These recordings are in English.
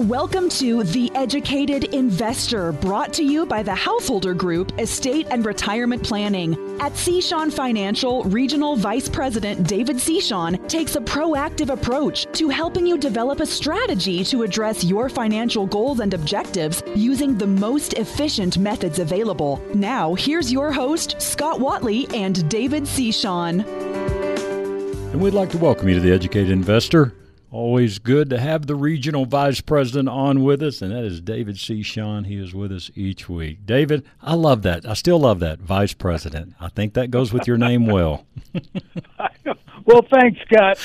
Welcome to The Educated Investor, brought to you by the Householder Group Estate and Retirement Planning. At Seashon Financial, Regional Vice President David Seashon takes a proactive approach to helping you develop a strategy to address your financial goals and objectives using the most efficient methods available. Now, here's your host, Scott Watley and David Seashon. And we'd like to welcome you to The Educated Investor. Always good to have the Regional Vice President on with us, and that is David Seashon. He is with us each week. David, I love that. I still love that, Vice President. I think that goes with your name well. Well, thanks, Scott.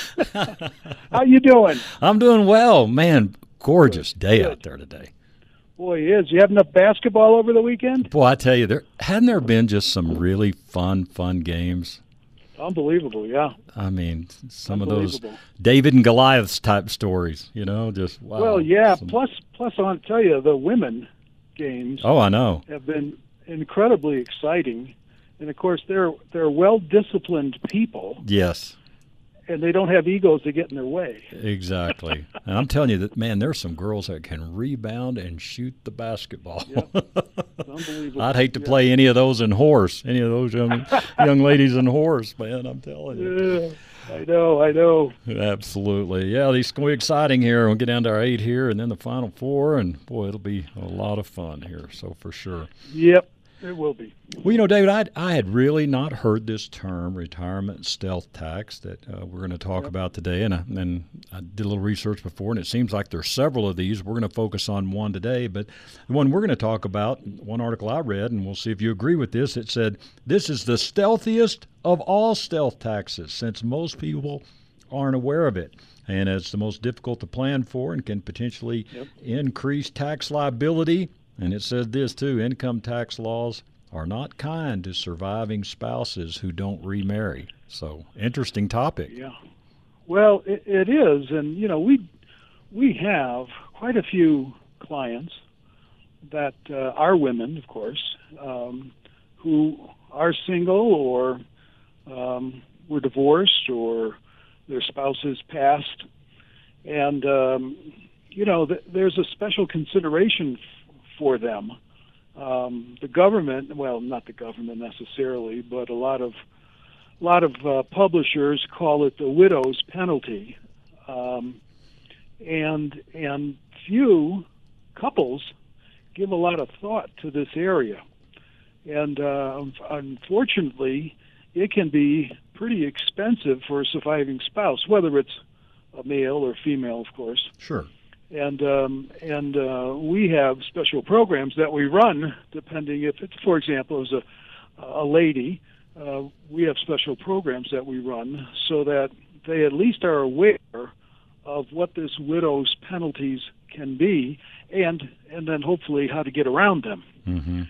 How you doing? I'm doing well. Man, gorgeous day out there today. Boy, it is. You have enough basketball over the weekend? Boy, I tell you, hadn't there been just some really fun games? Unbelievable, yeah. I mean, some of those David and Goliath type stories, just wow. Well, yeah. Plus, I want to tell you, the women games. Oh, I know. Have been incredibly exciting, and of course, they're well-disciplined people. Yes. And they don't have egos that get in their way. Exactly. And I'm telling you that, man, there's some girls that can rebound and shoot the basketball. Yep. Unbelievable. I'd hate to play any of those in horse, any of those young ladies in horse, man, I'm telling you. Yeah, I know. Absolutely. Yeah, these going to be exciting here. We'll get down to our 8 here and then the Final 4, and, boy, it'll be a lot of fun here, so for sure. Yep. It will be. Well, David, I had really not heard this term, retirement stealth tax, that we're going to talk about today. And I did a little research before, and it seems like there's several of these. We're going to focus on one today. But the one we're going to talk about, one article I read, and we'll see if you agree with this, it said, this is the stealthiest of all stealth taxes, since most people aren't aware of it. And it's the most difficult to plan for and can potentially increase tax liability. And it said this, too, income tax laws are not kind to surviving spouses who don't remarry. So, interesting topic. Yeah. Well, it is. And, we have quite a few clients that are women, of course, who are single or were divorced or their spouses passed. And, there's a special consideration for them. The government, well, not the government necessarily, but a lot of publishers call it the widow's penalty, and few couples give a lot of thought to this area, and unfortunately, it can be pretty expensive for a surviving spouse, whether it's a male or female, of course. Sure. And we have special programs that we run, depending if it's, for example, as a lady, we have special programs that we run so that they at least are aware of what this widow's penalties can be, and then hopefully how to get around them. Mm-hmm.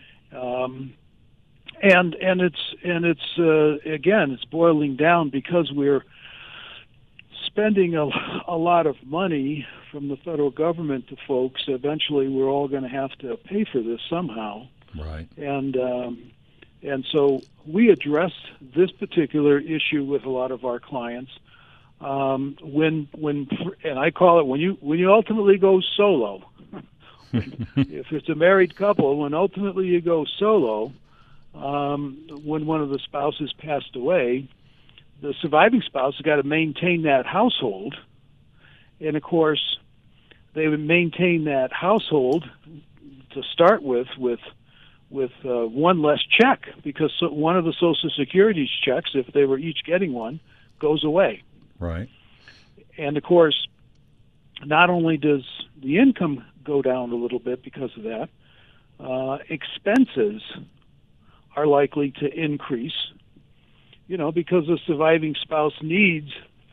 And it's again, it's boiling down because we're spending a lot of money from the federal government to folks. Eventually, we're all going to have to pay for this somehow. Right. And so we address this particular issue with a lot of our clients. When and I call it when you ultimately go solo. If it's a married couple, when ultimately you go solo, when one of the spouses passed away, the surviving spouse has got to maintain that household, and of course, they would maintain that household to start with one less check, because one of the Social Security checks, if they were each getting one, goes away. Right. And of course, not only does the income go down a little bit because of that, expenses are likely to increase. Because the surviving spouse needs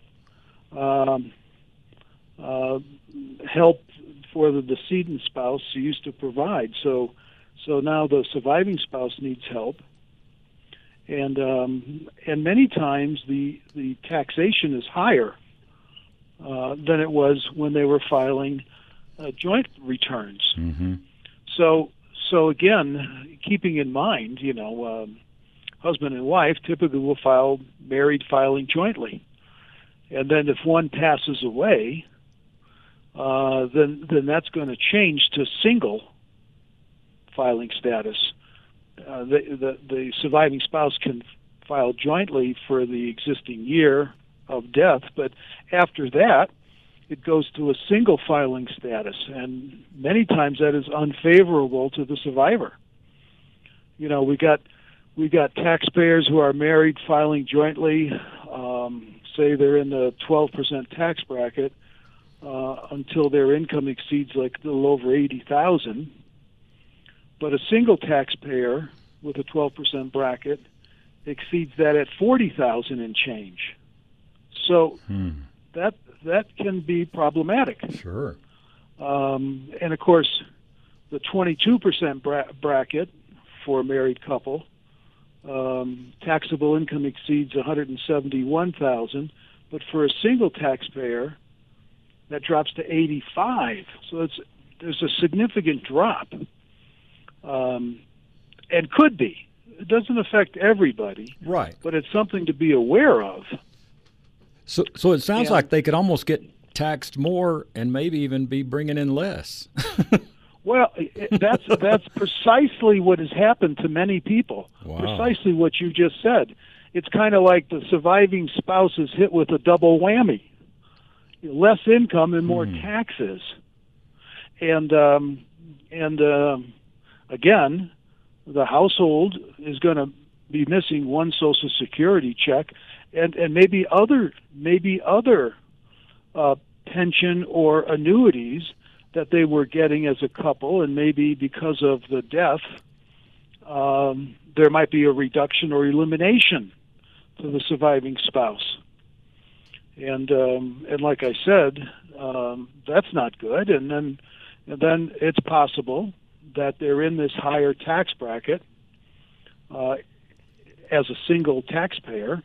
help for the decedent spouse who used to provide. So now the surviving spouse needs help, and many times the taxation is higher than it was when they were filing joint returns. Mm-hmm. So again, keeping in mind, husband and wife typically will file married filing jointly. And then if one passes away, then that's going to change to single filing status. The surviving spouse can file jointly for the existing year of death, but after that, it goes to a single filing status, and many times that is unfavorable to the survivor. You know, we got taxpayers who are married filing jointly. Say they're in the 12% tax bracket until their income exceeds like a little over $80,000. But a single taxpayer with a 12% bracket exceeds that at $40,000 and change. So that can be problematic. Sure. And of course, the 22% bracket for a married couple, taxable income exceeds $171,000, but for a single taxpayer, that drops to $85,000. So there's a significant drop, and could be. It doesn't affect everybody, right? But it's something to be aware of. So it sounds like they could almost get taxed more and maybe even be bringing in less. Well, that's precisely what has happened to many people. Wow. Precisely what you just said. It's kind of like the surviving spouse is hit with a double whammy: less income and more taxes. And again, the household is going to be missing one Social Security check, and maybe other pension or annuities that they were getting as a couple, and maybe because of the death, there might be a reduction or elimination to the surviving spouse. And like I said, that's not good. And then it's possible that they're in this higher tax bracket as a single taxpayer.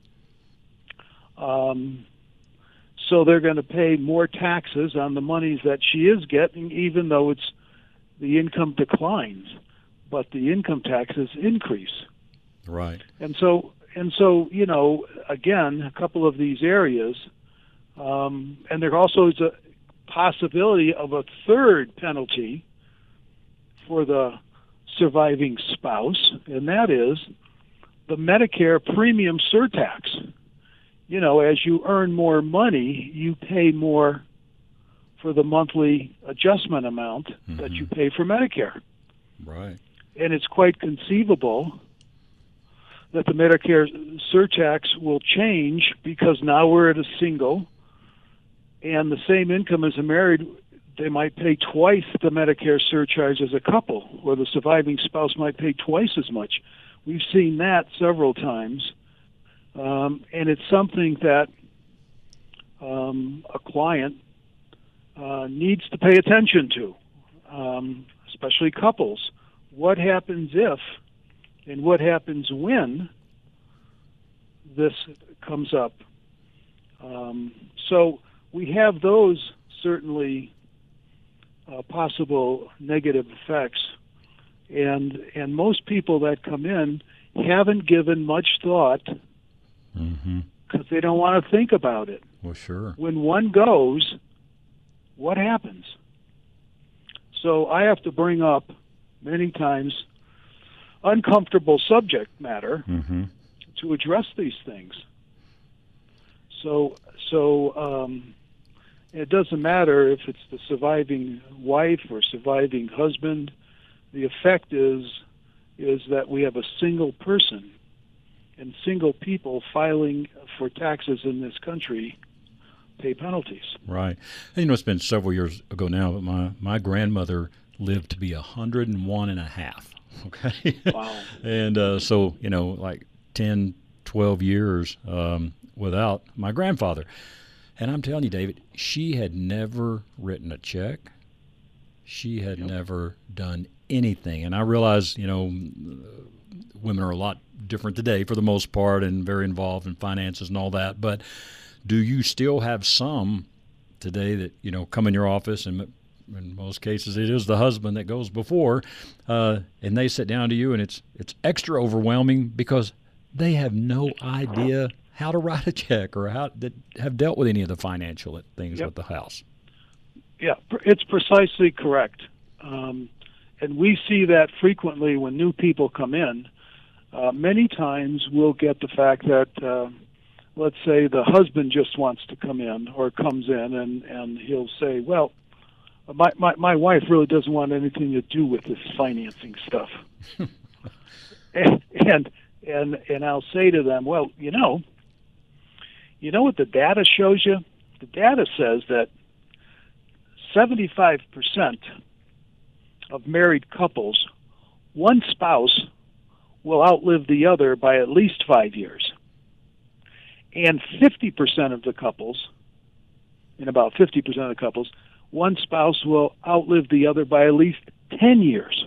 So they're going to pay more taxes on the monies that she is getting, even though the income declines, but the income taxes increase. Right. And so you know, again, a couple of these areas, and there also is a possibility of a third penalty for the surviving spouse, and that is the Medicare premium surtax. You know, as you earn more money, you pay more for the monthly adjustment amount that you pay for Medicare. Right. And it's quite conceivable that the Medicare surtax will change because now we're at a single, and the same income as a married, they might pay twice the Medicare surcharge as a couple, or the surviving spouse might pay twice as much. We've seen that several times. And it's something that a client needs to pay attention to, especially couples. What happens if and what happens when this comes up? So we have those certainly possible negative effects, and most people that come in haven't given much thought because they don't want to think about it. Well, sure. When one goes, what happens? So I have to bring up many times uncomfortable subject matter to address these things. So it doesn't matter if it's the surviving wife or surviving husband. The effect is that we have a single person, and single people filing for taxes in this country pay penalties. Right. And, you know, it's been several years ago now, but my grandmother lived to be 101 and a half. Okay. Wow. And so, you know, like 10, 12 years without my grandfather. And I'm telling you, David, she had never written a check. She had never done anything. And I realize, you know, women are a lot different today for the most part and very involved in finances and all that. But do you still have some today that, you know, come in your office, and in most cases it is the husband that goes before, and they sit down to you and it's extra overwhelming because they have no idea how to write a check or how that have dealt with any of the financial things with the house? Yeah, it's precisely correct. And we see that frequently when new people come in. Many times we'll get the fact that, let's say the husband just wants to come in or comes in and he'll say, well, my wife really doesn't want anything to do with this financing stuff. and I'll say to them, well, you know what the data shows you? The data says that 75% of married couples, one spouse will outlive the other by at least 5 years. And 50% of the couples, in about 50% of the couples, one spouse will outlive the other by at least 10 years.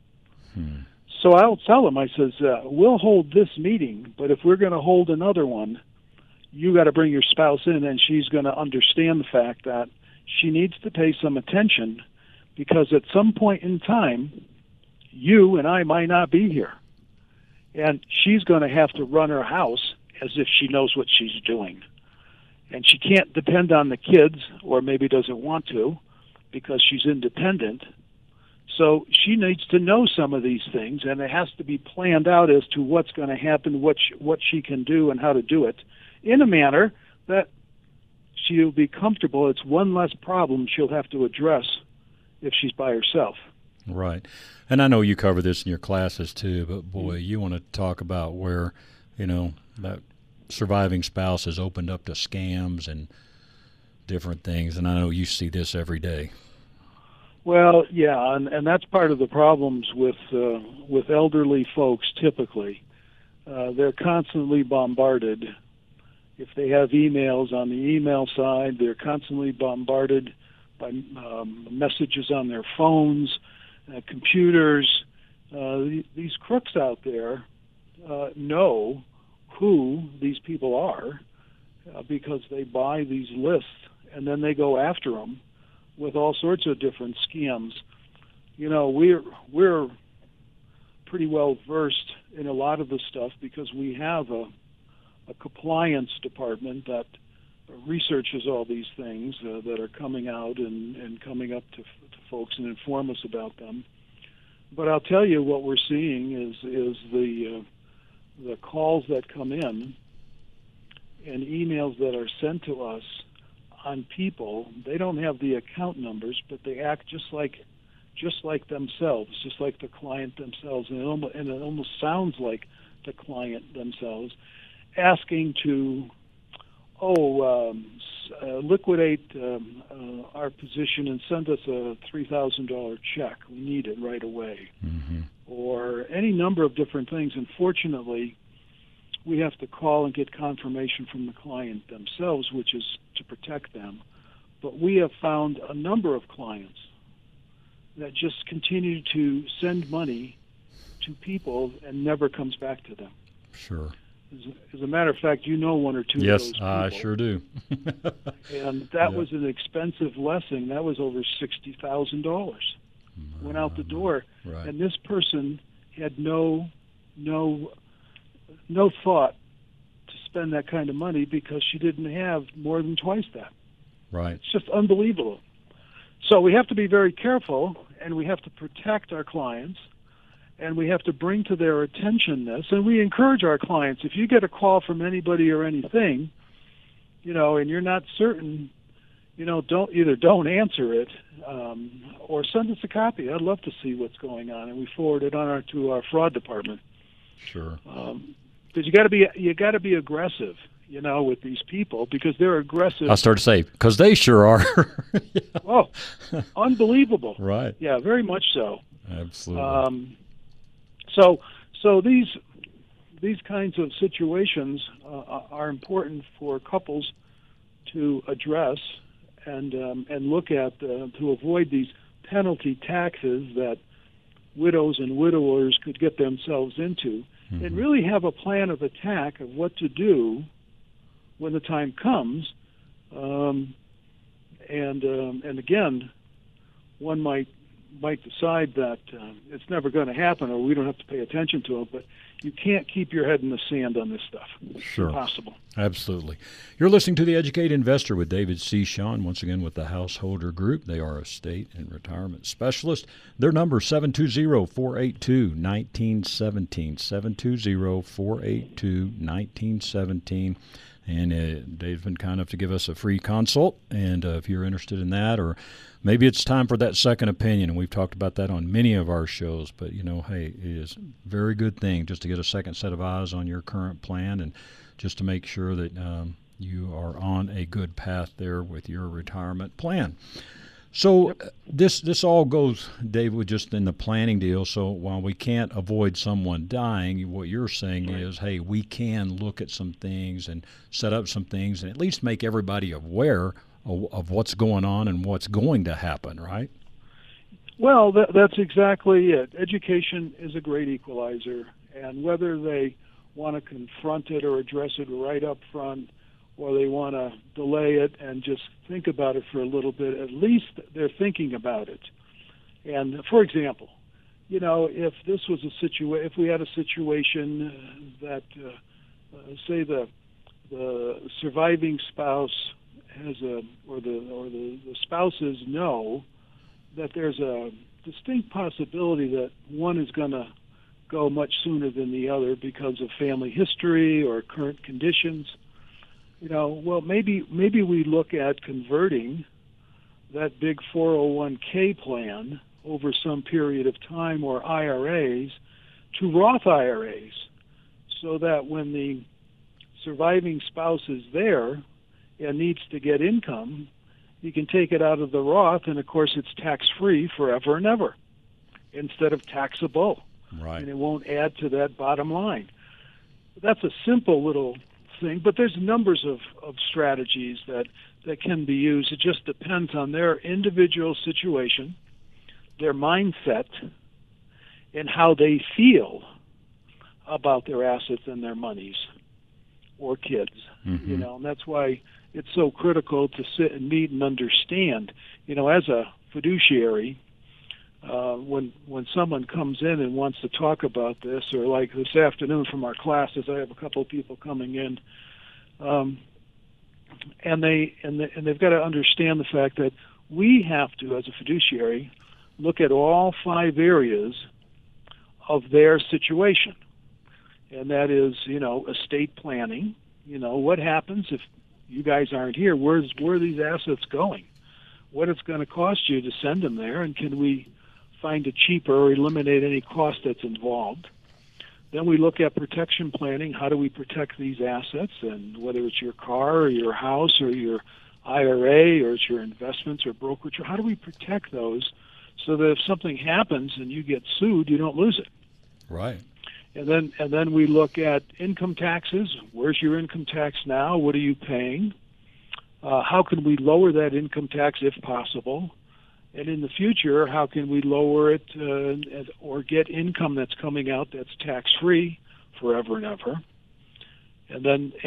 So I'll tell them, I says, we'll hold this meeting, but if we're going to hold another one, you got to bring your spouse in, and she's going to understand the fact that she needs to pay some attention, because at some point in time, you and I might not be here. And she's going to have to run her house as if she knows what she's doing. And she can't depend on the kids, or maybe doesn't want to, because she's independent. So she needs to know some of these things, and it has to be planned out as to what's going to happen, what she can do, and how to do it in a manner that she'll be comfortable. It's one less problem she'll have to address if she's by herself. Right. And I know you cover this in your classes too, but boy, you want to talk about where, that surviving spouse has opened up to scams and different things, and I know you see this every day. Well, yeah, and that's part of the problems with elderly folks typically. They're constantly bombarded. If they have emails on the email side, they're constantly bombarded by messages on their phones, computers. These crooks out there know who these people are because they buy these lists, and then they go after them with all sorts of different scams. We're pretty well versed in a lot of the stuff because we have a compliance department that researches all these things that are coming out and coming up to folks and inform us about them. But I'll tell you what we're seeing is the calls that come in and emails that are sent to us on people. They don't have the account numbers, but they act just like themselves, just like the client themselves, and it almost sounds like the client themselves, asking to liquidate our position and send us a $3,000 check. We need it right away. Mm-hmm. Or any number of different things. Unfortunately, we have to call and get confirmation from the client themselves, which is to protect them. But we have found a number of clients that just continue to send money to people and never comes back to them. Sure. As a matter of fact, one or two of those people. Yes, I sure do. And that was an expensive lesson. That was over $60,000. Went out the door. Right. And this person had no thought to spend that kind of money because she didn't have more than twice that. Right. It's just unbelievable. So we have to be very careful, and we have to protect our clients, and we have to bring to their attention this. And we encourage our clients, if you get a call from anybody or anything, and you're not certain, don't answer it, or send us a copy. I'd love to see what's going on, and we forward it on to our fraud department. Sure. Because you got to be aggressive, with these people, because they're aggressive. I started to say, because they sure are. Yeah. Oh, unbelievable. Right. Yeah, very much so. Absolutely. So these kinds of situations are important for couples to address and look at to avoid these penalty taxes that widows and widowers could get themselves into, mm-hmm. and really have a plan of attack of what to do when the time comes. And again, one might might decide that it's never going to happen or we don't have to pay attention to it, but you can't keep your head in the sand on this stuff. It's impossible. Absolutely. You're listening to The Educated Investor with David Cichon, once again with the Householder Group. They are estate and retirement specialist. Their number is 720-482-1917, 720-482-1917. And they've been kind enough to give us a free consult. And if you're interested in that, or maybe it's time for that second opinion, and we've talked about that on many of our shows. But, hey, it is a very good thing just to get a second set of eyes on your current plan and just to make sure that you are on a good path there with your retirement plan. So this all goes, Dave, with just in the planning deal. So while we can't avoid someone dying, what you're saying is, hey, we can look at some things and set up some things and at least make everybody aware of what's going on and what's going to happen, right? Well, that's exactly it. Education is a great equalizer, and whether they want to confront it or address it right up front, or they want to delay it and just think about it for a little bit, at least they're thinking about it. And for example, if this was if we had a situation that, say the surviving spouse has or the spouses know that there's a distinct possibility that one is going to go much sooner than the other because of family history or current conditions. Well, maybe we look at converting that big 401k plan over some period of time, or IRAs, to Roth IRAs, so that when the surviving spouse is there and needs to get income, you can take it out of the Roth, and of course it's tax-free forever and ever instead of taxable. Right. And it won't add to that bottom line. That's a simple little thing, but there's numbers of strategies that can be used. It just depends on their individual situation, their mindset, and how they feel about their assets and their monies or kids. Mm-hmm. And that's why it's so critical to sit and meet and understand. As a fiduciary, when someone comes in and wants to talk about this, or like this afternoon from our classes, I have a couple of people coming in, and they've got to understand the fact that we have to, as a fiduciary, look at all 5 areas of their situation, and that is, estate planning. What happens if you guys aren't here? Where are these assets going? What it's going to cost you to send them there, and can we find it cheaper or eliminate any cost that's involved? Then we look at protection planning. How do we protect these assets? And whether it's your car or your house or your IRA or it's your investments or brokerage, how do we protect those so that if something happens and you get sued, you don't lose it? Right. And then we look at income taxes. Where's your income tax now? What are you paying? How can we lower that income tax if possible? And in the future, how can we lower it or get income that's coming out that's tax-free forever and ever? And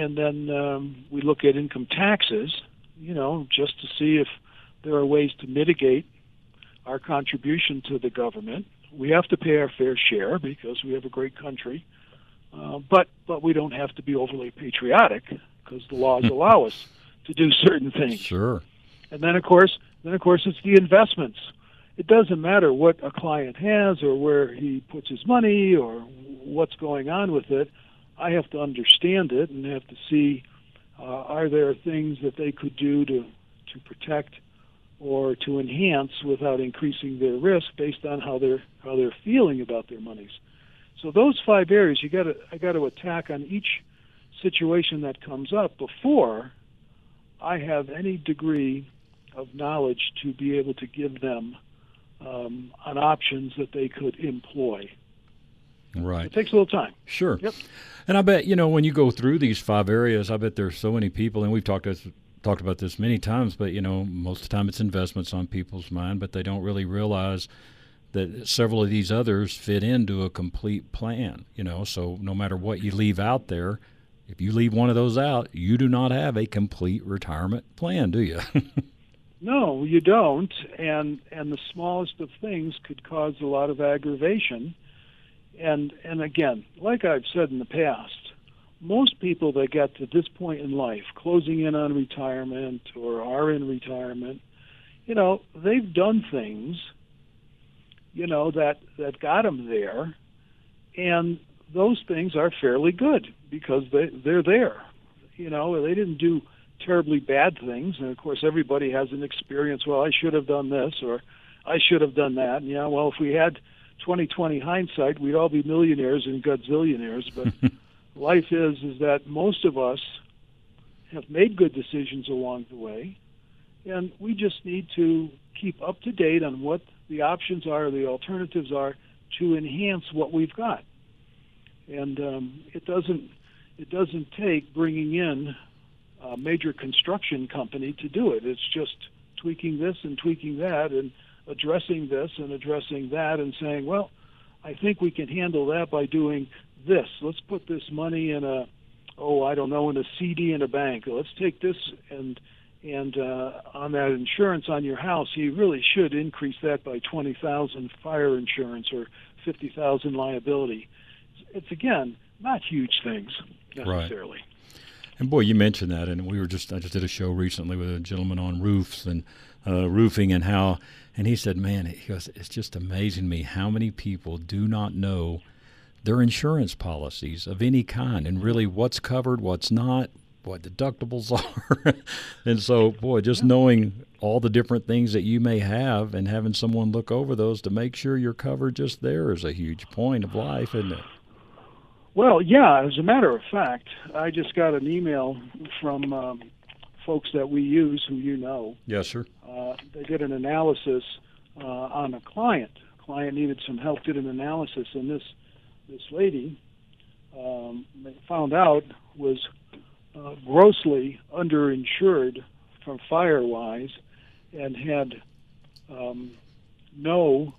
then we look at income taxes, just to see if there are ways to mitigate our contribution to the government. We have to pay our fair share because we have a great country, but we don't have to be overly patriotic because the laws allow us to do certain things. Sure. And then of course it's the investments. It doesn't matter what a client has or where he puts his money or what's going on with it. I have to understand it and have to see are there things that they could do to protect or to enhance without increasing their risk based on how they're feeling about their monies. So those 5 areas I got to attack on each situation that comes up before I have any degree of knowledge to be able to give them on options that they could employ. Right. It takes a little time. Sure. Yep. And I bet, when you go through these 5 areas, I bet there's so many people, and we've talked about this many times, but, most of the time it's investments on people's mind, but they don't really realize that several of these others fit into a complete plan, so no matter what you leave out there, if you leave one of those out, you do not have a complete retirement plan, do you? No, you don't, and the smallest of things could cause a lot of aggravation. And again, like I've said in the past, most people that get to this point in life, closing in on retirement or are in retirement, they've done things, that got them there, and those things are fairly good because they're there. They didn't do terribly bad things, and of course everybody has an experience. Well, I should have done this, or I should have done that. And, well, if we had 20/20 hindsight, we'd all be millionaires and gazillionaires. But life is that most of us have made good decisions along the way, and we just need to keep up to date on what the options are, the alternatives are, to enhance what we've got. And it doesn't take bringing in a major construction company to do it. It's just tweaking this and tweaking that and addressing this and addressing that and saying, well, I think we can handle that by doing this. Let's put this money in in a CD in a bank. Let's take this and on that insurance on your house, you really should increase that by $20,000 fire insurance or $50,000 liability. It's, again, not huge things necessarily. Right. And boy, you mentioned that, and I just did a show recently with a gentleman on roofs and roofing and he said, man, it's just amazing to me how many people do not know their insurance policies of any kind and really what's covered, what's not, what deductibles are. And so, boy, just knowing all the different things that you may have and having someone look over those to make sure you're covered just there is a huge point of life, isn't it? Well, yeah, as a matter of fact, I just got an email from folks that we use who you know. Yes, sir. They did an analysis on a client. The client needed some help, did an analysis, and this lady found out was grossly underinsured from fire-wise and had no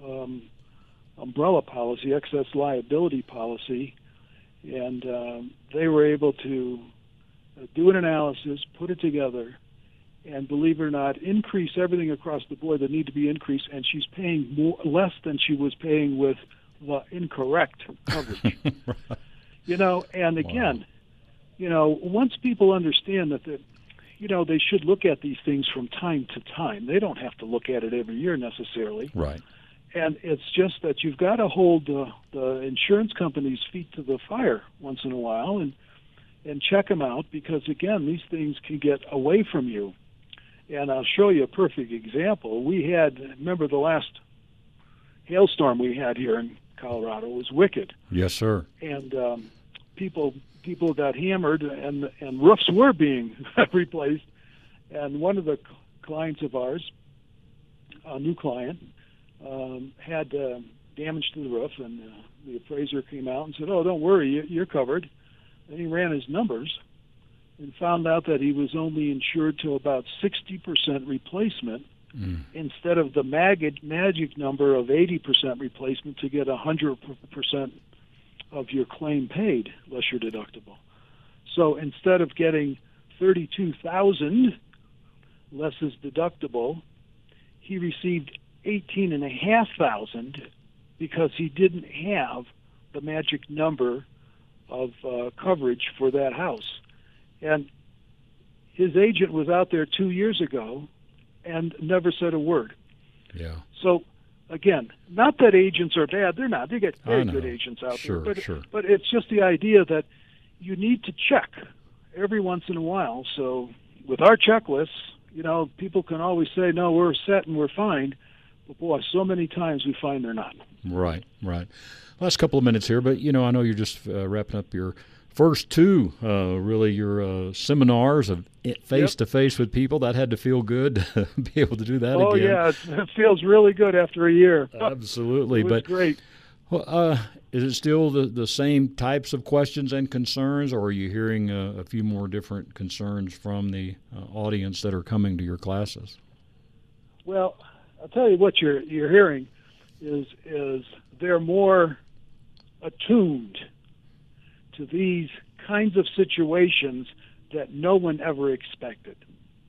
umbrella policy, excess liability policy, and they were able to do an analysis, put it together, and believe it or not, increase everything across the board that need to be increased, and she's paying less than she was paying with the incorrect coverage. And again, once people understand that they should look at these things from time to time. They don't have to look at it every year necessarily. Right. And it's just that you've got to hold the insurance company's feet to the fire once in a while and check them out because, again, these things can get away from you. And I'll show you a perfect example. Remember the last hailstorm we had here in Colorado was wicked. Yes, sir. And people got hammered, and roofs were being replaced. And one of the clients of ours, a new client, had damage to the roof, and the appraiser came out and said, "Oh, don't worry, you're covered." And he ran his numbers and found out that he was only insured to about 60% replacement instead of the magic number of 80% replacement to get 100% of your claim paid, less your deductible. So instead of getting $32,000 less his deductible, he received $18,500 because he didn't have the magic number of coverage for that house. And his agent was out there 2 years ago and never said a word. Yeah. So, again, not that agents are bad. They're not. They get very good agents out there. But it's just the idea that you need to check every once in a while. So with our checklists, people can always say, no, we're set and we're fine. But, boy, so many times we find they're not. Right. Last couple of minutes here, but, I know you're just wrapping up your first two, your seminars of face-to-face with people. That had to feel good to be able to do that again. Oh, yeah, it feels really good after a year. Absolutely. It was great. Well, is it still the same types of questions and concerns, or are you hearing a few more different concerns from the audience that are coming to your classes? Well, I'll tell you what you're hearing is they're more attuned to these kinds of situations that no one ever expected.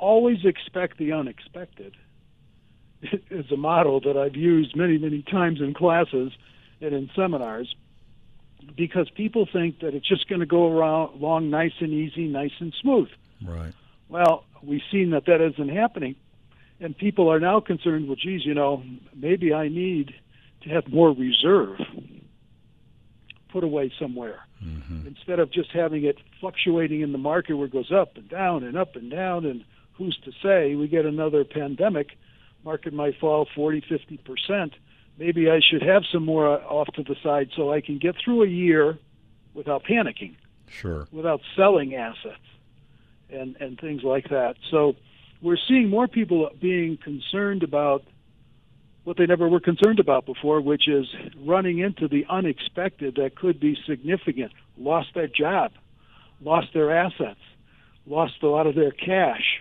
always expect the unexpected is a model that I've used many, many times in classes and in seminars, because people think that it's just going to go along nice and easy, nice and smooth. Right. Well, we've seen that isn't happening, and people are now concerned, well, geez, maybe I need to have more reserve put away somewhere. Mm-hmm. Instead of just having it fluctuating in the market where it goes up and down and up and down, and who's to say we get another pandemic, market might fall 40, 50%. Maybe I should have some more off to the side so I can get through a year without panicking, sure, without selling assets and things like that. So we're seeing more people being concerned about what they never were concerned about before, which is running into the unexpected that could be significant. Lost their job, lost their assets, lost a lot of their cash.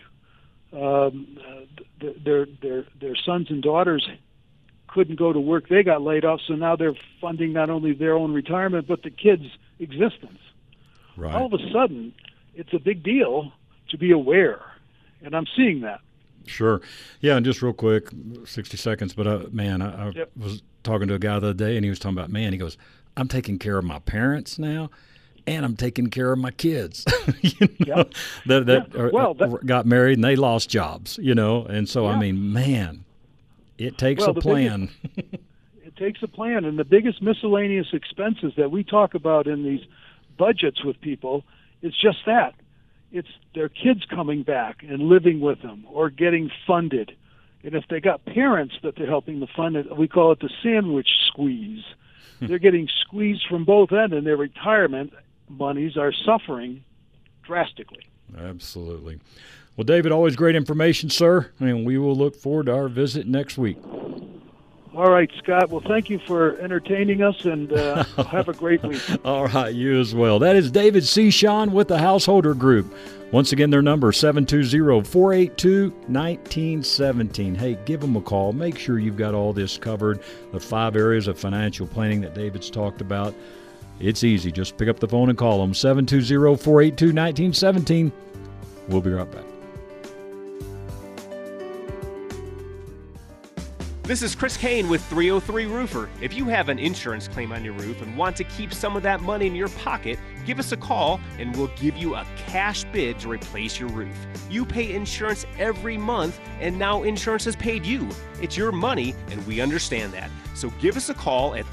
Their sons and daughters couldn't go to work. They got laid off, so now they're funding not only their own retirement, but the kids' existence. Right. All of a sudden, it's a big deal to be aware, and I'm seeing that. Sure. Yeah, and just real quick, 60 seconds, but I Yep. was talking to a guy the other day, and he was talking about, he goes, I'm taking care of my parents now, and I'm taking care of my kids, Yep. that got married and they lost jobs, and so, Yeah. it takes a plan. It takes a plan, and the biggest miscellaneous expenses that we talk about in these budgets with people is just that. It's their kids coming back and living with them or getting funded. And if they got parents that they're helping to fund it, we call it the sandwich squeeze. They're getting squeezed from both ends, and their retirement monies are suffering drastically. Absolutely. Well, David, always great information, sir, and we will look forward to our visit next week. All right, Scott. Well, thank you for entertaining us, and have a great week. All right, you as well. That is David Cichon with the Householder Group. Once again, their number, 720-482-1917. Hey, give them a call. Make sure you've got all this covered, the 5 areas of financial planning that David's talked about. It's easy. Just pick up the phone and call them, 720-482-1917. We'll be right back. This is Chris Kane with 303 Roofer. If you have an insurance claim on your roof and want to keep some of that money in your pocket, give us a call and we'll give you a cash bid to replace your roof. You pay insurance every month, and now insurance has paid you. It's your money, and we understand that. So give us a call at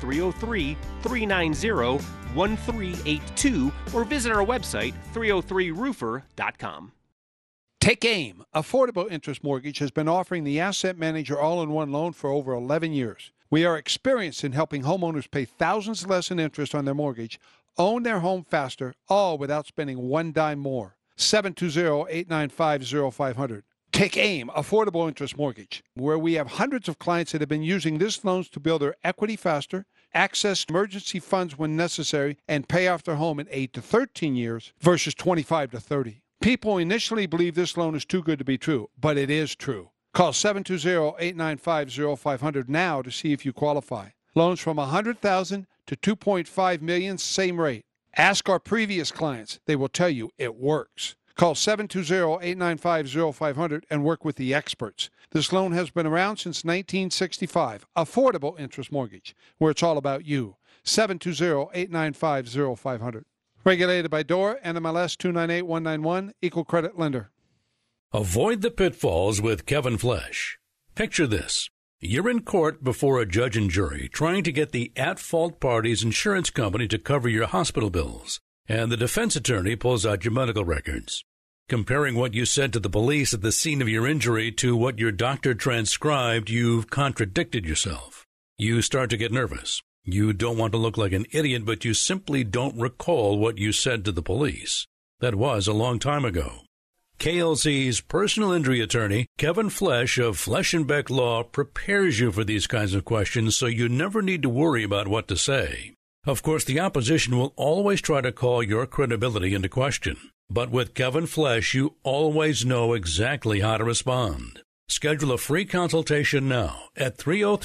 303-390-1382 or visit our website, 303roofer.com. Take AIM. Affordable Interest Mortgage has been offering the Asset Manager all-in-one loan for over 11 years. We are experienced in helping homeowners pay thousands less in interest on their mortgage, own their home faster, all without spending one dime more. 720-895-0500. Take AIM, Affordable Interest Mortgage, where we have hundreds of clients that have been using this loans to build their equity faster, access emergency funds when necessary, and pay off their home in 8 to 13 years versus 25 to 30. People initially believe this loan is too good to be true, but it is true. Call 720-895-0500 now to see if you qualify. Loans from $100,000 to $2.5 million, same rate. Ask our previous clients. They will tell you it works. Call 720-895-0500 and work with the experts. This loan has been around since 1965. Affordable Interest Mortgage, where it's all about you. 720-895-0500. Regulated by DORA, NMLS 298191, Equal Credit Lender. Avoid the pitfalls with Kevin Flesh. Picture this. You're in court before a judge and jury trying to get the at-fault party's insurance company to cover your hospital bills, and the defense attorney pulls out your medical records. Comparing what you said to the police at the scene of your injury to what your doctor transcribed, you've contradicted yourself. You start to get nervous. You don't want to look like an idiot, but you simply don't recall what you said to the police. That was a long time ago. KLZ's personal injury attorney, Kevin Flesh of Flesh & Beck Law, prepares you for these kinds of questions so you never need to worry about what to say. Of course, the opposition will always try to call your credibility into question. But with Kevin Flesh, you always know exactly how to respond. Schedule a free consultation now at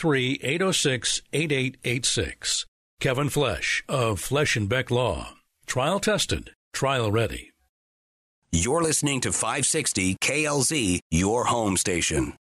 303-806-8886. Kevin Flesh of Flesh & Beck Law. Trial tested, trial ready. You're listening to 560 KLZ, your home station.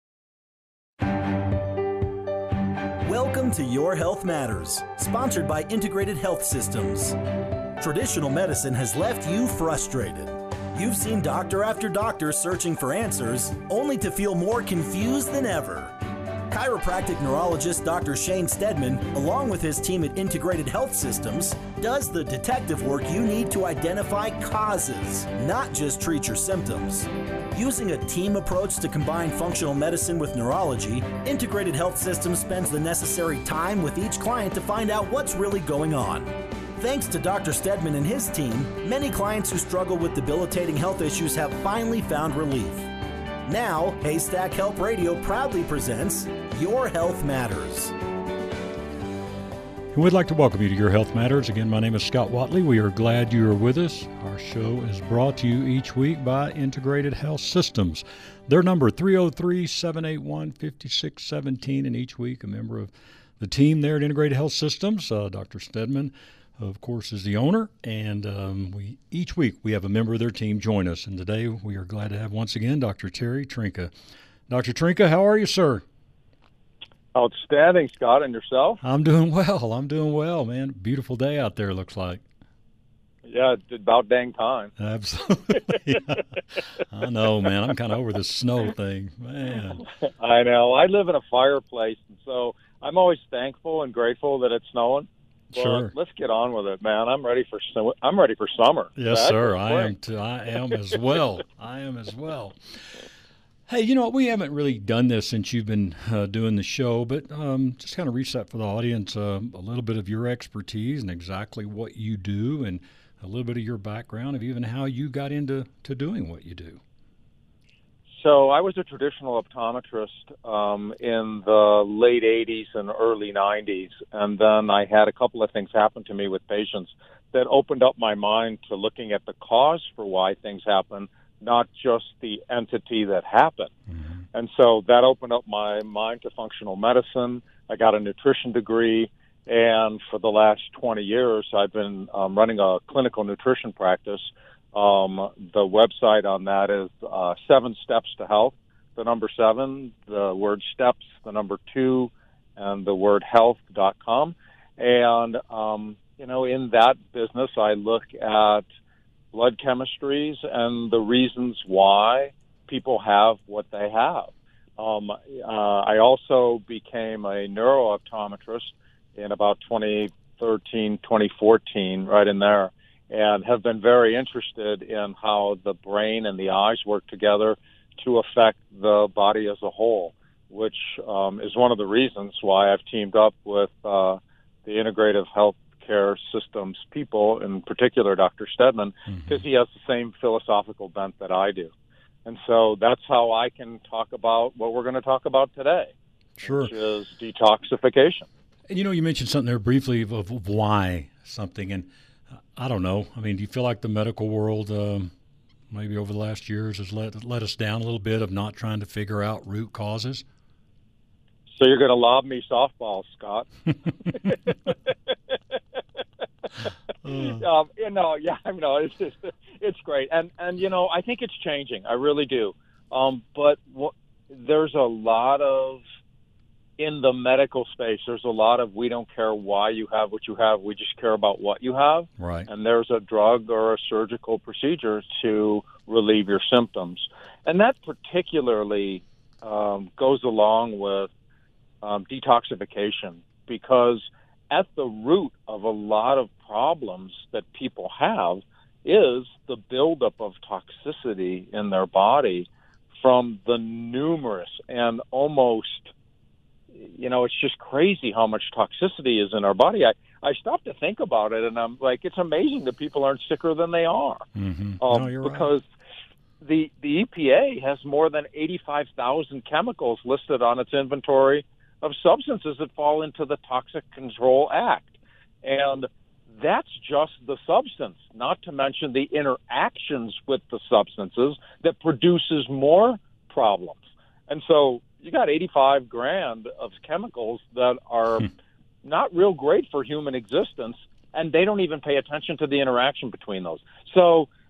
Welcome to Your Health Matters, sponsored by Integrated Health Systems. Traditional medicine has left you frustrated. You've seen doctor after doctor searching for answers, only to feel more confused than ever. Chiropractic neurologist Dr. Shane Stedman, along with his team at Integrated Health Systems, does the detective work you need to identify causes, not just treat your symptoms. Using a team approach to combine functional medicine with neurology, Integrated Health Systems spends the necessary time with each client to find out what's really going on. Thanks to Dr. Stedman and his team, many clients who struggle with debilitating health issues have finally found relief. Now, Haystack Health Radio proudly presents Your Health Matters. We'd like to welcome you to Your Health Matters. Again, my name is Scott Watley. We are glad you are with us. Our show is brought to you each week by Integrated Health Systems. Their number, 303-781-5617, and each week a member of the team there at Integrated Health Systems, Dr. Stedman, of course, is the owner, and each week we have a member of their team join us. And today we are glad to have once again Dr. Terry Trinka. Dr. Trinka, how are you, sir? Outstanding, Scott, and yourself? I'm doing well, man. Beautiful day out there, looks like. Yeah, it's about dang time. Absolutely. Yeah. I know, man. I'm kind of over this snow thing, man. I know. I live in a fireplace, and so I'm always thankful and grateful that it's snowing. But sure. Let's get on with it, man. I'm ready for summer. Yes, sir. I am as well. Hey, you know, we haven't really done this since you've been doing the show, but just kind of reset for the audience a little bit of your expertise and exactly what you do, and a little bit of your background of even how you got into doing what you do. So I was a traditional optometrist in the late 80s and early 90s, and then I had a couple of things happen to me with patients that opened up my mind to looking at the cause for why things happen, not just the entity that happened. Mm-hmm. And so that opened up my mind to functional medicine. I got a nutrition degree, and for the last 20 years, I've been running a clinical nutrition practice. The website on that is 7 Steps to Health, the number 7, the word steps, the number 2, and the word health.com. And, in that business, I look at blood chemistries and the reasons why people have what they have. I also became a neurooptometrist in about 2013, 2014, right in there, and have been very interested in how the brain and the eyes work together to affect the body as a whole, which is one of the reasons why I've teamed up with the Integrative Healthcare Systems people, in particular Dr. Stedman, because he has the same philosophical bent that I do. And so that's how I can talk about what we're going to talk about today, which is detoxification. And, you mentioned something there briefly of why something, and I don't know. I mean, do you feel like the medical world maybe over the last years has let us down a little bit of not trying to figure out root causes? So you're going to lob me softballs, Scott. It's great. And I think it's changing. I really do. But there's a lot of, in the medical space, there's a lot of we don't care why you have what you have. We just care about what you have. Right. And there's a drug or a surgical procedure to relieve your symptoms. And that particularly goes along with detoxification, because at the root of a lot of problems that people have is the buildup of toxicity in their body from the numerous and almost, it's just crazy how much toxicity is in our body. I stopped to think about it, and I'm like, it's amazing that people aren't sicker than they are. Mm-hmm. Because the EPA has more than 85,000 chemicals listed on its inventory of substances that fall into the Toxic Control Act. And that's just the substance, not to mention the interactions with the substances that produces more problems. And so you got 85 grand of chemicals that are not real great for human existence, and they don't even pay attention to the interaction between those. So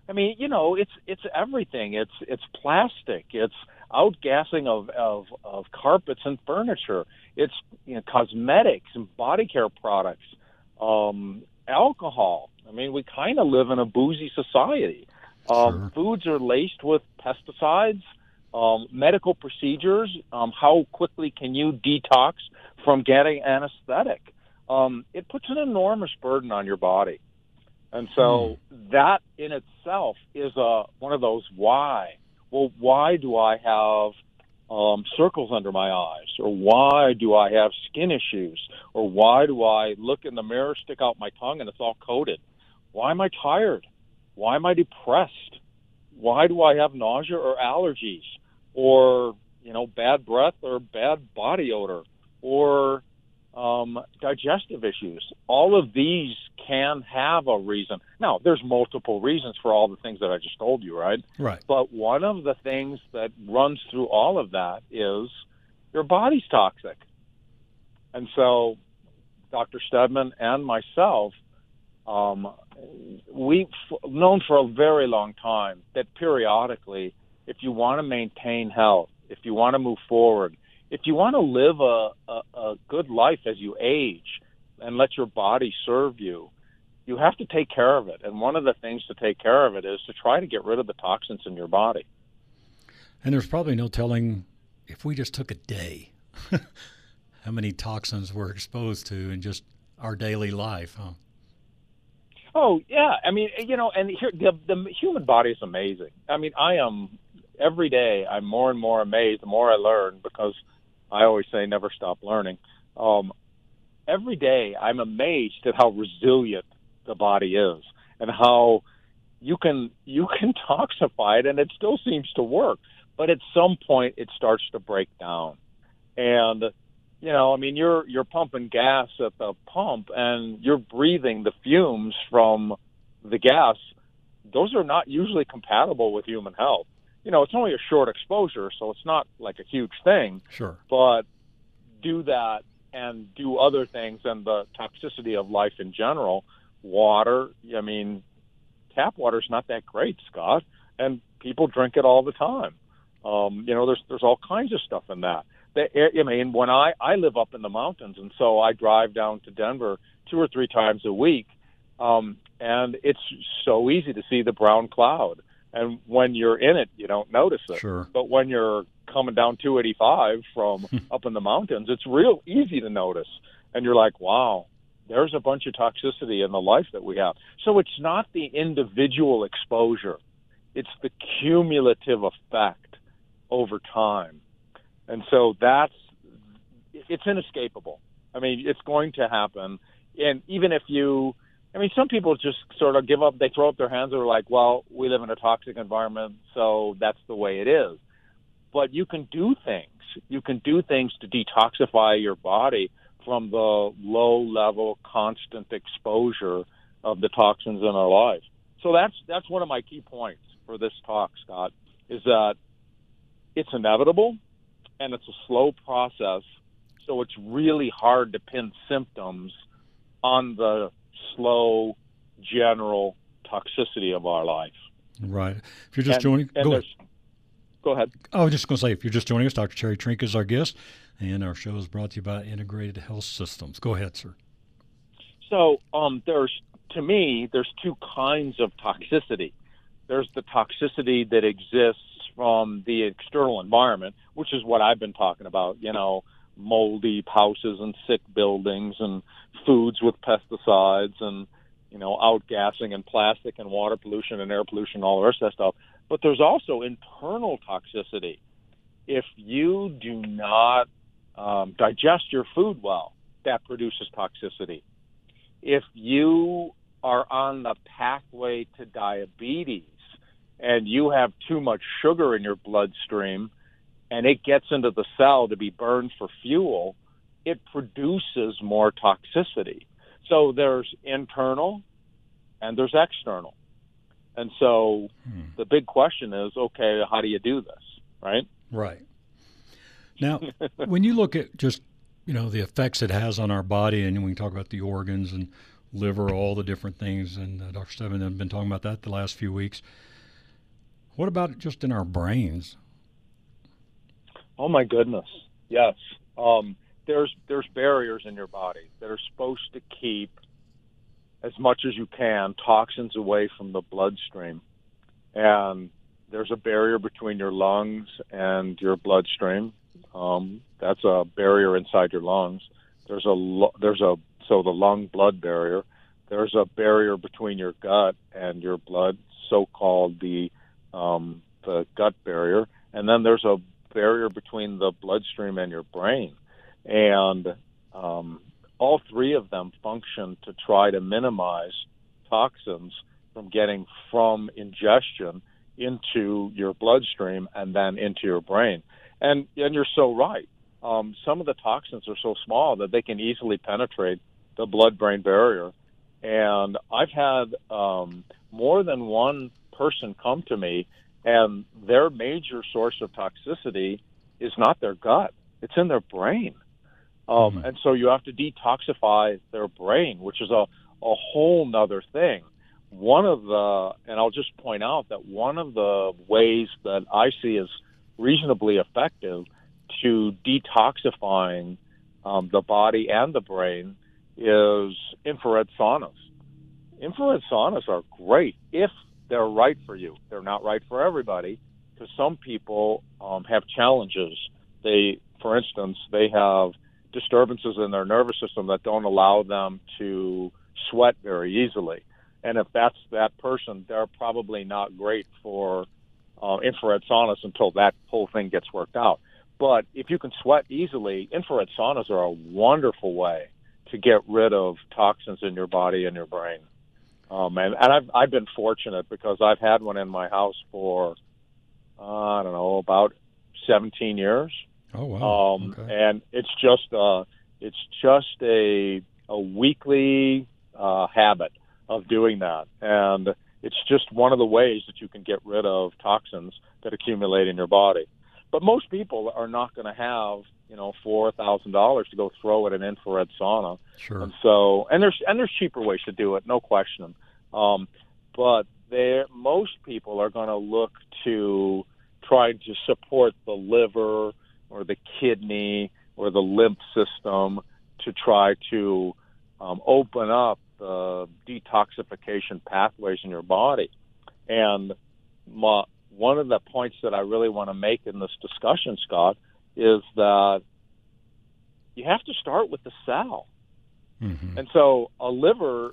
I mean, it's everything. It's plastic. It's outgassing of carpets and furniture. It's cosmetics and body care products, alcohol. I mean, we kind of live in a boozy society. Sure. Foods are laced with pesticides. Medical procedures. How quickly can you detox from getting anesthetic? It puts an enormous burden on your body. And so that in itself is one of those why. Well, why do I have circles under my eyes? Or why do I have skin issues? Or why do I look in the mirror, stick out my tongue, and it's all coated? Why am I tired? Why am I depressed? Why do I have nausea or allergies? Or, bad breath or bad body odor? Or digestive issues. All of these can have a reason. Now, there's multiple reasons for all the things that I just told you, right? Right. But one of the things that runs through all of that is your body's toxic. And so Dr. Stedman and myself, we've known for a very long time that periodically, if you want to maintain health, if you want to move forward, if you want to live a good life as you age and let your body serve you, you have to take care of it. And one of the things to take care of it is to try to get rid of the toxins in your body. And there's probably no telling, if we just took a day, how many toxins we're exposed to in just our daily life, huh? Oh, yeah. I mean, and here, the human body is amazing. I mean, every day I'm more and more amazed the more I learn, because I always say never stop learning. Every day I'm amazed at how resilient the body is and how you can toxify it and it still seems to work. But at some point it starts to break down. And, you're pumping gas at the pump and you're breathing the fumes from the gas. Those are not usually compatible with human health. It's only a short exposure, so it's not like a huge thing. Sure. But do that and do other things, and the toxicity of life in general. Water, tap water's not that great, Scott, and people drink it all the time. There's all kinds of stuff in that. When I live up in the mountains, and so I drive down to Denver 2 or 3 times a week, and it's so easy to see the brown cloud. And when you're in it, you don't notice it. Sure. But when you're coming down 285 from up in the mountains, it's real easy to notice. And you're like, wow, there's a bunch of toxicity in the life that we have. So it's not the individual exposure. It's the cumulative effect over time. And so it's inescapable. I mean, it's going to happen. And even if some people just sort of give up. They throw up their hands and are like, well, we live in a toxic environment, so that's the way it is. But you can do things. You can do things to detoxify your body from the low-level, constant exposure of the toxins in our life. So that's one of my key points for this talk, Scott, is that it's inevitable and it's a slow process, so it's really hard to pin symptoms on the slow, general toxicity of our life. Right. If you're just joining, go ahead. I was just going to say, if you're just joining us, Dr. Terry Trink is our guest, and our show is brought to you by Integrated Health Systems. Go ahead, sir. So there's 2 kinds of toxicity. There's the toxicity that exists from the external environment, which is what I've been talking about, moldy houses and sick buildings and foods with pesticides and, outgassing and plastic and water pollution and air pollution, all the rest of that stuff. But there's also internal toxicity. If you do not digest your food well, that produces toxicity. If you are on the pathway to diabetes and you have too much sugar in your bloodstream and it gets into the cell to be burned for fuel, it produces more toxicity. So there's internal and there's external. And so the big question is, okay, how do you do this, right? Right. Now, when you look at just, the effects it has on our body, and when we talk about the organs and liver, all the different things, and Dr. Stebbins has been talking about that the last few weeks. What about just in our brains? Oh my goodness, yes. There's barriers in your body that are supposed to keep, as much as you can, toxins away from the bloodstream. And there's a barrier between your lungs and your bloodstream. That's a barrier inside your lungs. So the lung-blood barrier. There's a barrier between your gut and your blood, so-called the gut barrier. And then there's a barrier between the bloodstream and your brain. And all three of them function to try to minimize toxins from getting from ingestion into your bloodstream and then into your brain. And you're so right. Some of the toxins are so small that they can easily penetrate the blood-brain barrier. And I've had more than one person come to me, and their major source of toxicity is not their gut. It's in their brain. And so you have to detoxify their brain, which is a whole nother thing. And I'll just point out that one of the ways that I see as reasonably effective to detoxifying the body and the brain is infrared saunas. Infrared saunas are great if they're right for you. They're not right for everybody, because some people have challenges. For instance, they have disturbances in their nervous system that don't allow them to sweat very easily. And if that's that person, they're probably not great for infrared saunas until that whole thing gets worked out. But if you can sweat easily, infrared saunas are a wonderful way to get rid of toxins in your body and your brain. And I've been fortunate because I've had one in my house for, about 17 years. Oh, wow. Okay. And it's just a weekly habit of doing that. And it's just one of the ways that you can get rid of toxins that accumulate in your body. But most people are not going to have, $4,000 to go throw at an infrared sauna. Sure. And there's cheaper ways to do it, no question. But most people are going to look to try to support the liver or the kidney or the lymph system to try to open up the detoxification pathways in your body. And one of the points that I really want to make in this discussion, Scott, is that you have to start with the cell. Mm-hmm. And so the liver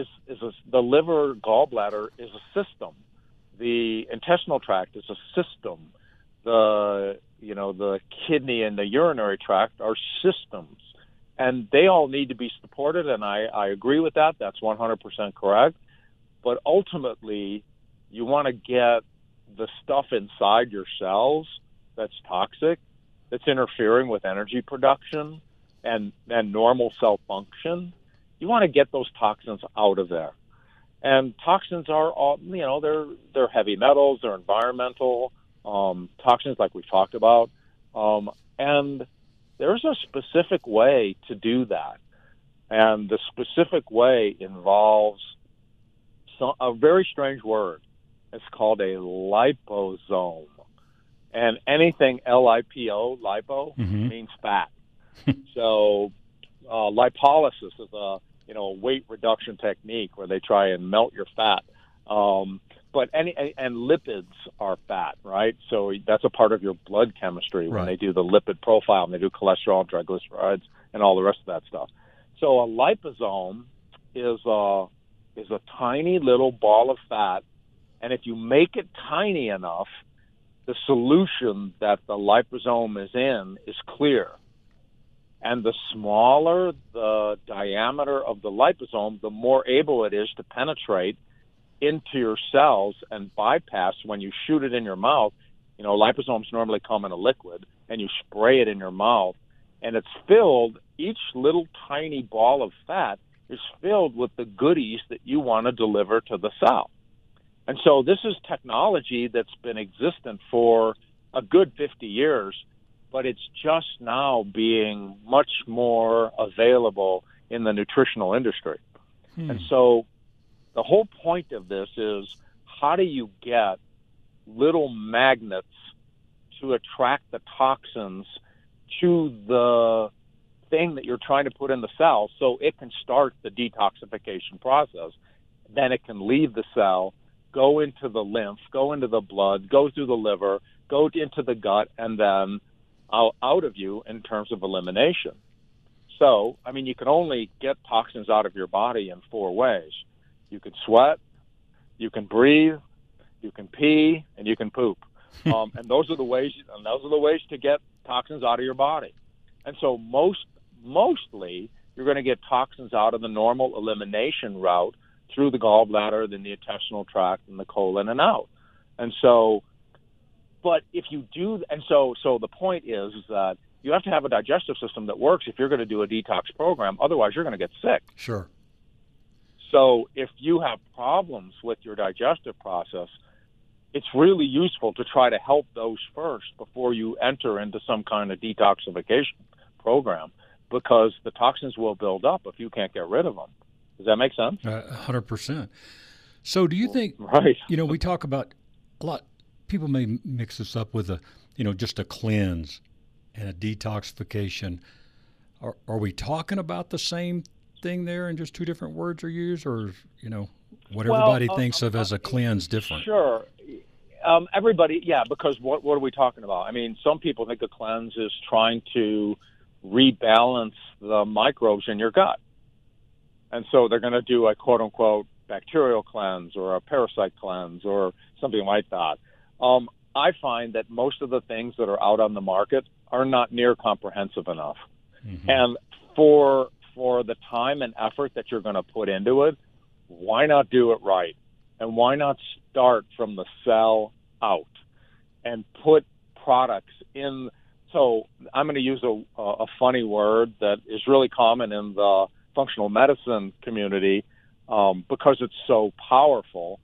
gallbladder is a system. The intestinal tract is a system. The kidney and the urinary tract are systems. And they all need to be supported, and I agree with that. That's 100% correct. But ultimately, you want to get the stuff inside your cells that's toxic, that's interfering with energy production and normal cell function. You want to get those toxins out of there. And toxins are all, they're heavy metals, they're environmental toxins like we've talked about. And there's a specific way to do that. And the specific way involves a very strange word. It's called a liposome. And anything L-I-P-O, lipo, means fat. So lipolysis is a weight reduction technique where they try and melt your fat. But and lipids are fat, right? So that's a part of your blood chemistry when they do the lipid profile and they do cholesterol, triglycerides, and all the rest of that stuff. So a liposome is a tiny little ball of fat, and if you make it tiny enough, the solution that the liposome is in is clear. And the smaller the diameter of the liposome, the more able it is to penetrate into your cells and bypass when you shoot it in your mouth. Liposomes normally come in a liquid, and you spray it in your mouth, and it's filled, each little tiny ball of fat is filled with the goodies that you want to deliver to the cell. And so this is technology that's been existent for a good 50 years, but it's just now being much more available in the nutritional industry. And so the whole point of this is, how do you get little magnets to attract the toxins to the thing that you're trying to put in the cell so it can start the detoxification process? Then it can leave the cell, go into the lymph, go into the blood, go through the liver, go into the gut, and then out of you in terms of elimination. So, I mean, you can only get toxins out of your body in 4 ways. You can sweat, you can breathe, you can pee, and you can poop. And those are the ways to get toxins out of your body. And so mostly you're going to get toxins out of the normal elimination route through the gallbladder, then the intestinal tract, and the colon, and out. And so, but if you do, and so the point is that you have to have a digestive system that works if you're going to do a detox program. Otherwise, you're going to get sick. Sure. So if you have problems with your digestive process, it's really useful to try to help those first before you enter into some kind of detoxification program, because the toxins will build up if you can't get rid of them. Does that make sense? 100%. So do you think, right? We talk about a lot, people may mix this up with just a cleanse and a detoxification. Are we talking about the same thing there and just 2 different words are used, or, what everybody thinks of as a cleanse different? Sure. Everybody, yeah, because what are we talking about? I mean, some people think a cleanse is trying to rebalance the microbes in your gut. And so they're going to do a quote-unquote bacterial cleanse or a parasite cleanse or something like that. I find that most of the things that are out on the market are not near comprehensive enough. Mm-hmm. And for the time and effort that you're going to put into it, why not do it right? And why not start from the cell out and put products in? So I'm going to use a funny word that is really common in the functional medicine community because it's so powerful.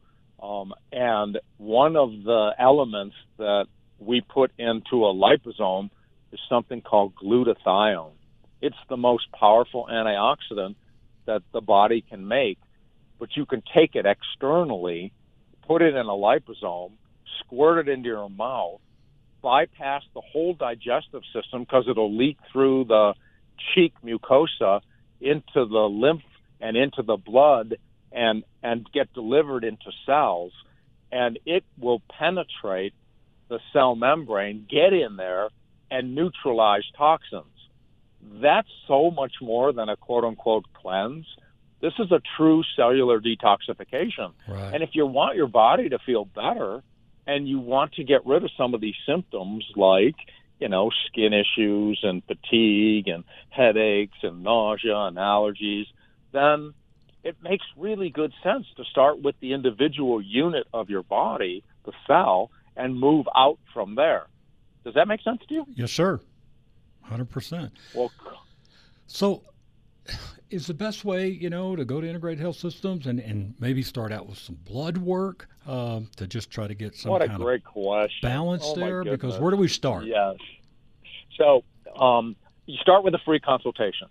And one of the elements that we put into a liposome is something called glutathione. It's the most powerful antioxidant that the body can make, but you can take it externally, put it in a liposome, squirt it into your mouth, bypass the whole digestive system because it'll leak through the cheek mucosa into the lymph and into the blood and get delivered into cells, and it will penetrate the cell membrane, get in there, and neutralize toxins. That's so much more than a quote-unquote cleanse. This is a true cellular detoxification. Right. And if you want your body to feel better and you want to get rid of some of these symptoms like, skin issues and fatigue and headaches and nausea and allergies, then it makes really good sense to start with the individual unit of your body, the cell, and move out from there. Does that make sense to you? Yes, sir. 100%. Well, so is the best way, to go to Integrated Health Systems and maybe start out with some blood work to just try to get some kind great of question. balance there? Because where do we start? Yes. So you start with a free consultation.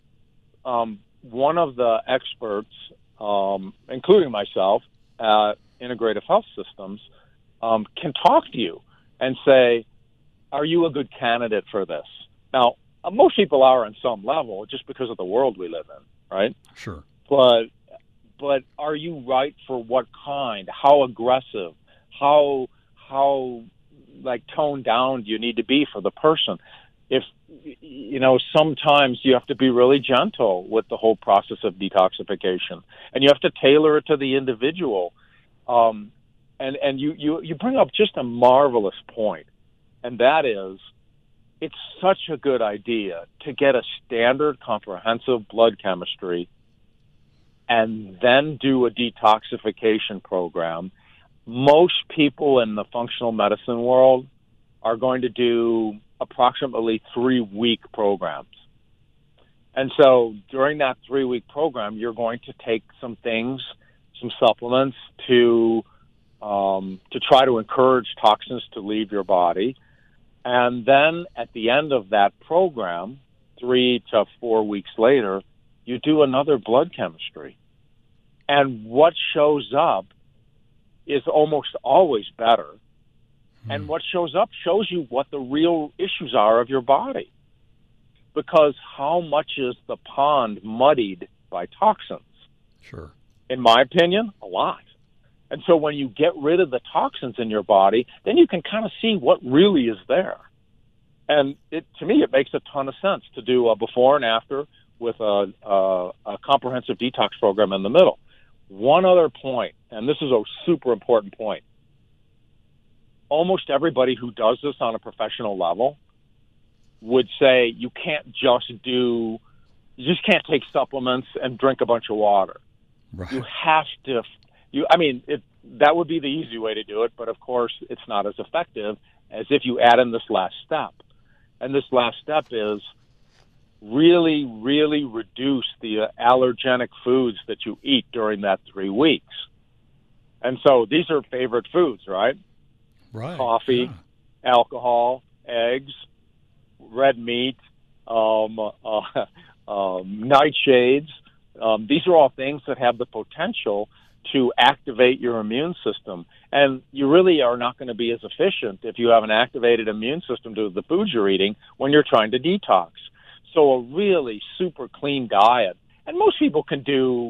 One of the experts, including myself, at Integrative Health Systems, can talk to you and say, are you a good candidate for this? Now, most people are on some level just because of the world we live in, right? Sure. But are you right for what kind? How aggressive? How toned down do you need to be for the person? If, sometimes you have to be really gentle with the whole process of detoxification, and you have to tailor it to the individual. And you bring up just a marvelous point, and that is, it's such a good idea to get a standard comprehensive blood chemistry and then do a detoxification program. Most people in the functional medicine world are going to do approximately 3-week programs. And so during that 3-week program, you're going to take some things, some supplements to try to encourage toxins to leave your body. And then at the end of that program, 3 to 4 weeks later, you do another blood chemistry. And what shows up is almost always better. And what shows up shows you what the real issues are of your body. Because how much is the pond muddied by toxins? Sure. In my opinion, a lot. And so when you get rid of the toxins in your body, then you can kind of see what really is there. And to me, it makes a ton of sense to do a before and after with a comprehensive detox program in the middle. One other point, and this is a super important point. Almost everybody who does this on a professional level would say you just can't take supplements and drink a bunch of water. Right. You have to, that would be the easy way to do it, but of course it's not as effective as if you add in this last step. And this last step is really, really reduce the allergenic foods that you eat during that 3 weeks. And so these are favorite foods, right? Right. Coffee, alcohol, eggs, red meat, nightshades. These are all things that have the potential to activate your immune system. And you really are not going to be as efficient if you have an activated immune system to the foods you're eating when you're trying to detox. So a really super clean diet. And most people can do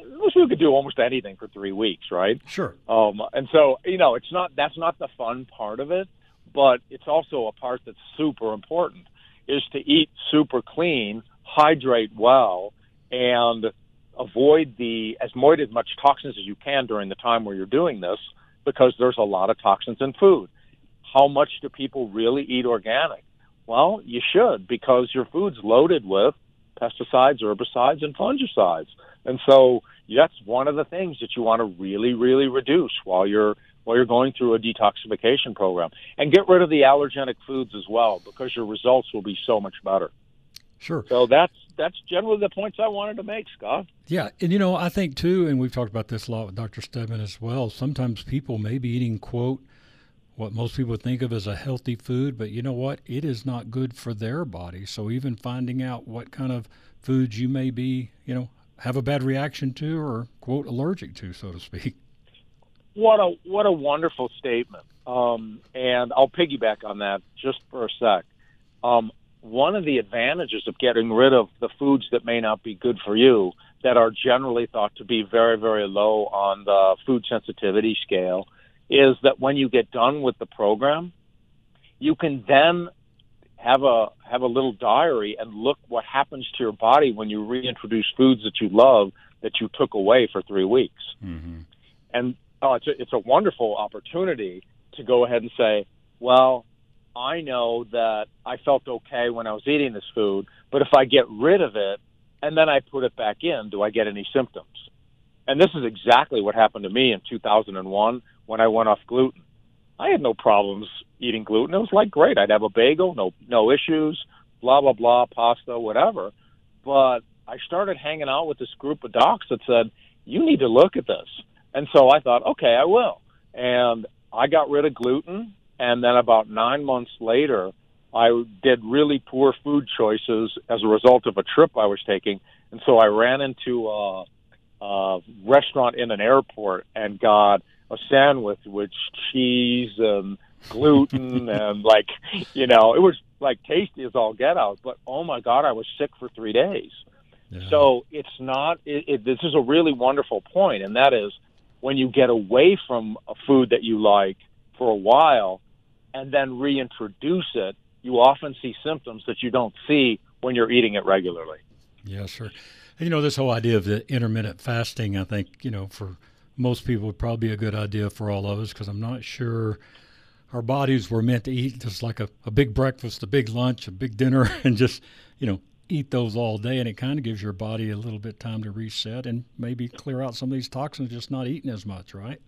almost anything for 3 weeks, right? Sure. And so, that's not the fun part of it, but it's also a part that's super important, is to eat super clean, hydrate well, and avoid as much toxins as you can during the time where you're doing this, because there's a lot of toxins in food. How much do people really eat organic? Well, you should, because your food's loaded with pesticides, herbicides, and fungicides. And so that's one of the things that you want to really, really reduce while you're going through a detoxification program. And get rid of the allergenic foods as well, because your results will be so much better. Sure. So that's generally the points I wanted to make, Scott. Yeah, and I think too, and we've talked about this a lot with Dr. Stedman as well, sometimes people may be eating, quote, what most people think of as a healthy food, but you know what? It is not good for their body. So even finding out what kind of foods you may be, have a bad reaction to or, quote, allergic to, so to speak. What a wonderful statement. And I'll piggyback on that just for a sec. One of the advantages of getting rid of the foods that may not be good for you, that are generally thought to be very, very low on the food sensitivity scale, is that when you get done with the program, you can then have a little diary and look what happens to your body when you reintroduce foods that you love that you took away for 3 weeks. Mm-hmm. And it's a wonderful opportunity to go ahead and say, well, I know that I felt okay when I was eating this food, but if I get rid of it and then I put it back in, do I get any symptoms? And this is exactly what happened to me in 2001 when I went off gluten. I had no problems eating gluten. It was like great. I'd have a bagel, no issues, blah, blah, blah, pasta, whatever. But I started hanging out with this group of docs that said, you need to look at this. And so I thought, okay, I will. And I got rid of gluten. And then about 9 months later, I did really poor food choices as a result of a trip I was taking. And so I ran into a restaurant in an airport and got a sandwich with cheese and gluten and it was like tasty as all get out. But, oh, my God, I was sick for 3 days. Yeah. So it's not this is a really wonderful point, and that is when you get away from a food that you like for a while and then reintroduce it, you often see symptoms that you don't see when you're eating it regularly. Yeah, sure. And, this whole idea of the intermittent fasting, I think, for most people would probably be a good idea for all of us, because I'm not sure our bodies were meant to eat just like a big breakfast, a big lunch, a big dinner, and just, eat those all day. And it kind of gives your body a little bit time to reset and maybe clear out some of these toxins, just not eating as much, right?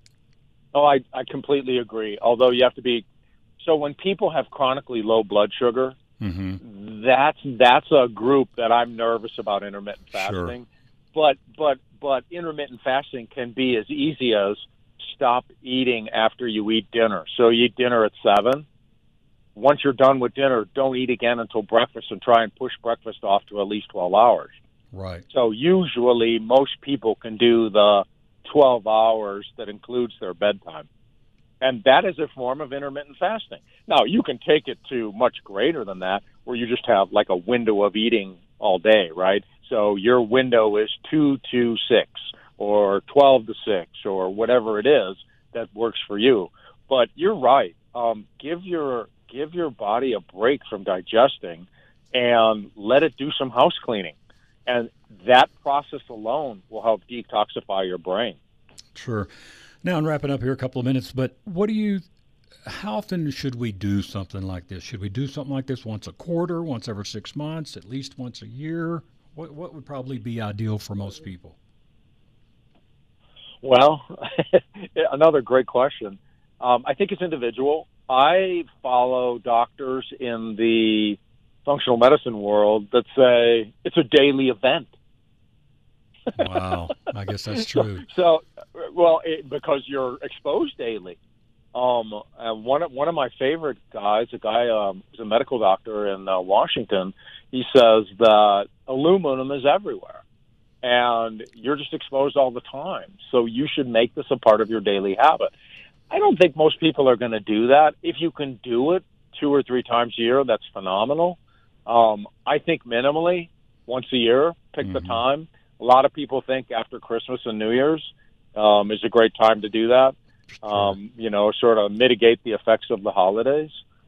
Oh, I completely agree. Although you have to be – so when people have chronically low blood sugar, mm-hmm. that's a group that I'm nervous about intermittent fasting. Sure. But intermittent fasting can be as easy as stop eating after you eat dinner. So you eat dinner at 7. Once you're done with dinner, don't eat again until breakfast, and try and push breakfast off to at least 12 hours. Right. So usually most people can do the 12 hours that includes their bedtime. And that is a form of intermittent fasting. Now, you can take it to much greater than that, where you just have like a window of eating all day, right? So your window is 2 to 6 or 12 to 6 or whatever it is that works for you. But you're right. Give your body a break from digesting and let it do some house cleaning. And that process alone will help detoxify your brain. Sure. Now, I'm wrapping up here a couple of minutes, but how often should we do something like this? Should we do something like this once a quarter, once every 6 months, at least once a year? What would probably be ideal for most people? Well, another great question. I think it's individual. I follow doctors in the functional medicine world that say it's a daily event. Wow, I guess that's true. Because you're exposed daily. One of my favorite guys, a guy who's a medical doctor in Washington, he says that aluminum is everywhere, and you're just exposed all the time. So you should make this a part of your daily habit. I don't think most people are going to do that. If you can do it 2 or 3 times a year, that's phenomenal. I think minimally once a year, pick the time. A lot of people think after Christmas and New Year's is a great time to do that. Sort of mitigate the effects of the holidays.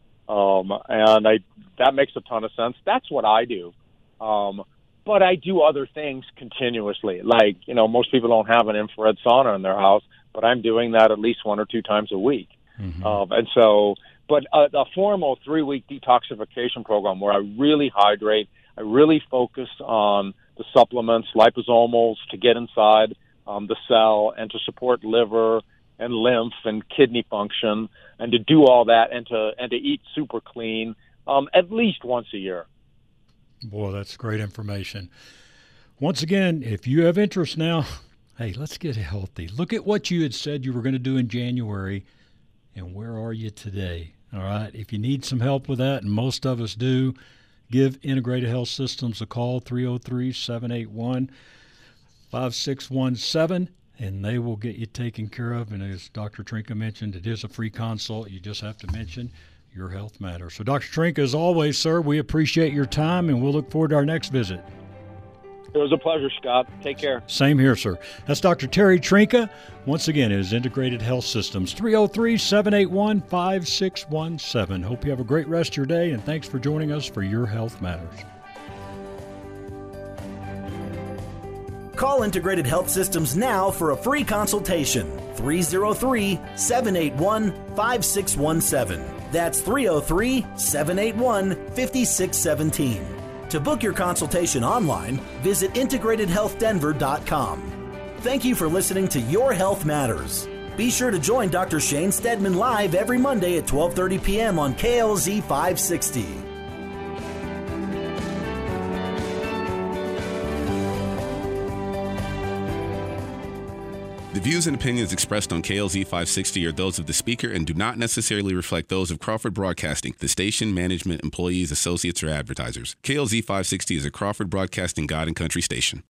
That makes a ton of sense. That's what I do. But I do other things continuously. Like, most people don't have an infrared sauna in their house, but I'm doing that at least 1 or 2 times a week. But a formal 3-week detoxification program where I really hydrate, I really focus on the supplements, liposomals, to get inside the cell and to support liver and lymph and kidney function, and to do all that and to eat super clean at least once a year. Boy, that's great information. Once again, if you have interest now, hey, let's get healthy. Look at what you had said you were going to do in January, and where are you today? All right. If you need some help with that, and most of us do, give Integrated Health Systems a call, 303-781-5617, and they will get you taken care of. And as Dr. Trinka mentioned, it is a free consult. You just have to mention Your Health Matters. So, Dr. Trinka, as always, sir, we appreciate your time, and we'll look forward to our next visit. It was a pleasure, Scott. Take care. Same here, sir. That's Dr. Terry Trinka. Once again, it is Integrated Health Systems, 303-781-5617. Hope you have a great rest of your day, and thanks for joining us for Your Health Matters. Call Integrated Health Systems now for a free consultation. 303-781-5617. That's 303-781-5617. To book your consultation online, visit integratedhealthdenver.com. Thank you for listening to Your Health Matters. Be sure to join Dr. Shane Stedman live every Monday at 12:30 p.m. on KLZ 560. The views and opinions expressed on KLZ 560 are those of the speaker and do not necessarily reflect those of Crawford Broadcasting, the station, management, employees, associates, or advertisers. KLZ 560 is a Crawford Broadcasting God and Country station.